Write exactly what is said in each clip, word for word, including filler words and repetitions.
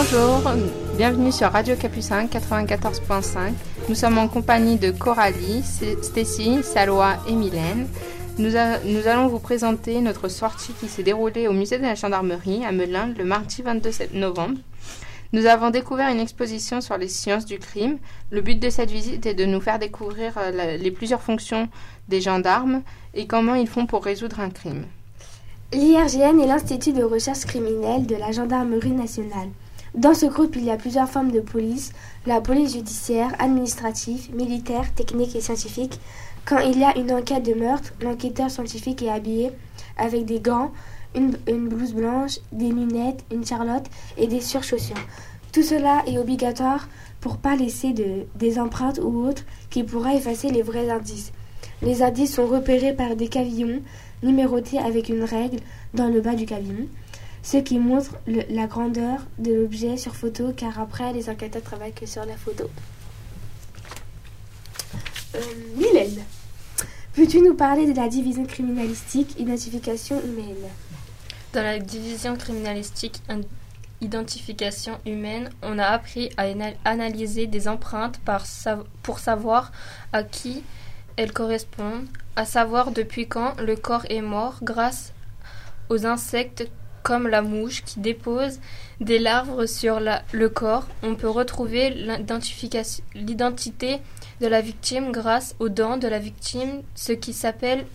Bonjour, bienvenue sur Radio Capucin quatre-vingt-quatorze point cinq. Nous sommes en compagnie de Coralie, Stécie, Salwa et Mylène. Nous, a, nous allons vous présenter notre sortie qui s'est déroulée au musée de la gendarmerie à Melun le mardi vingt-deux novembre. Nous avons découvert une exposition sur les sciences du crime. Le but de cette visite est de nous faire découvrir la, les plusieurs fonctions des gendarmes et comment ils font pour résoudre un crime. L'I R G N est l'Institut de recherche criminelle de la gendarmerie nationale. Dans ce groupe, il y a plusieurs formes de police, la police judiciaire, administrative, militaire, technique et scientifique. Quand il y a une enquête de meurtre, l'enquêteur scientifique est habillé avec des gants, une, une blouse blanche, des lunettes, une charlotte et des surchaussures. Tout cela est obligatoire pour ne pas laisser de, des empreintes ou autres qui pourraient effacer les vrais indices. Les indices sont repérés par des cavillons numérotés avec une règle dans le bas du cavillon, ce qui montre le, la grandeur de l'objet sur photo, car après, les enquêteurs travaillent que sur la photo. Euh, Mylène, peux-tu nous parler de la division criminalistique identification humaine? Dans la division criminalistique identification humaine, on a appris à analyser des empreintes par sav- pour savoir à qui elles correspondent, à savoir depuis quand le corps est mort grâce aux insectes comme la mouche qui dépose des larves sur la, le corps. On peut retrouver l'identité de la victime grâce aux dents de la victime, ce qui s'appelle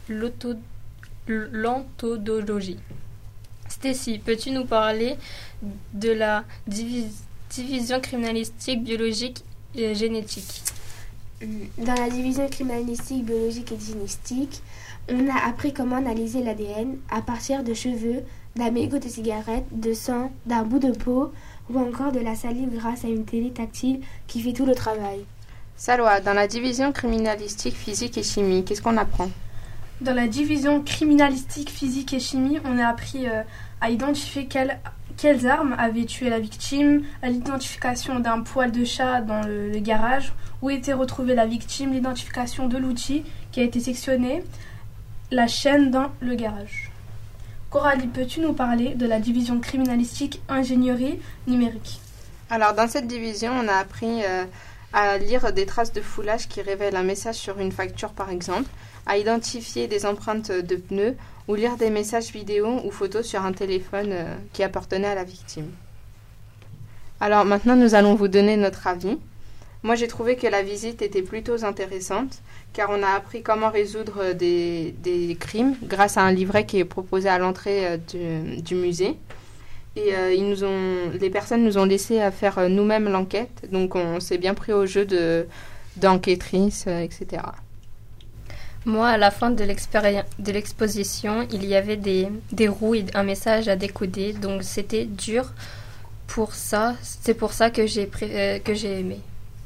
l'ontologie. Stécie, peux-tu nous parler de la divis- division criminalistique biologique et génétique? Dans la division criminalistique biologique et génétique, on a appris comment analyser l'A D N à partir de cheveux, d'un mégot de cigarette, de sang, d'un bout de peau ou encore de la salive grâce à une télé tactile qui fait tout le travail. Salwa, dans la division criminalistique physique et chimie, qu'est-ce qu'on apprend? Dans la division criminalistique physique et chimie, on a appris euh, à identifier quelles, quelles armes avaient tué la victime, à l'identification d'un poil de chat dans le, le garage, où était retrouvée la victime, l'identification de l'outil qui a été sectionné, la chaîne dans le garage. Coralie, peux-tu nous parler de la division criminalistique ingénierie numérique? Alors, dans cette division, on a appris euh, à lire des traces de foulage qui révèlent un message sur une facture, par exemple, à identifier des empreintes de pneus ou lire des messages vidéo ou photos sur un téléphone euh, qui appartenait à la victime. Alors, maintenant, nous allons vous donner notre avis. Moi, j'ai trouvé que la visite était plutôt intéressante, car on a appris comment résoudre des, des crimes grâce à un livret qui est proposé à l'entrée euh, du, du musée. Et euh, ils nous ont, les personnes nous ont laissé à faire euh, nous-mêmes l'enquête, donc on s'est bien pris au jeu de, d'enquêtrice, euh, et cetera. Moi, à la fin de, de l'exposition, il y avait des, des roues et un message à décoder, donc c'était dur pour ça. C'est pour ça que j'ai, pré- euh, que j'ai aimé.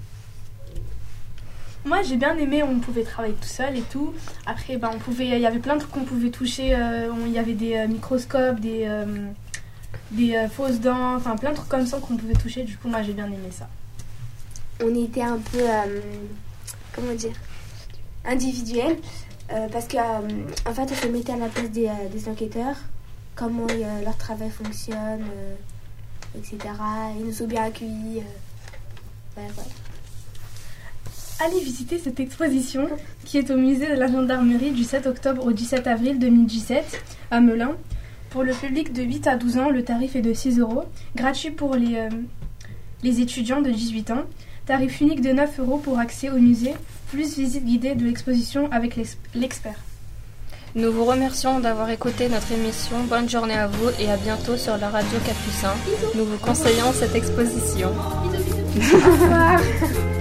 Moi, j'ai bien aimé, on pouvait travailler tout seul et tout. Après, ben, on pouvait, il y avait plein de trucs qu'on pouvait toucher. Euh, on, il y avait des euh, microscopes, des, euh, des euh, fausses dents, enfin plein de trucs comme ça qu'on pouvait toucher. Du coup, moi, j'ai bien aimé ça. On était un peu, euh, comment dire, individuel, euh, parce que, euh, en fait, on se mettait à la place des, euh, des enquêteurs, comment euh, leur travail fonctionne, euh, et cetera. Ils nous ont bien accueillis. Euh, ouais, ouais. Allez visiter cette exposition qui est au musée de la gendarmerie du sept octobre au dix-sept avril deux mille dix-sept à Melun. Pour le public de huit à douze ans, le tarif est de six euros. Gratuit pour les, euh, les étudiants de dix-huit ans. Tarif unique de neuf euros pour accès au musée, plus visite guidée de l'exposition avec l'ex- l'expert. Nous vous remercions d'avoir écouté notre émission. Bonne journée à vous et à bientôt sur la radio Capucin. Nous vous conseillons cette exposition. Au revoir.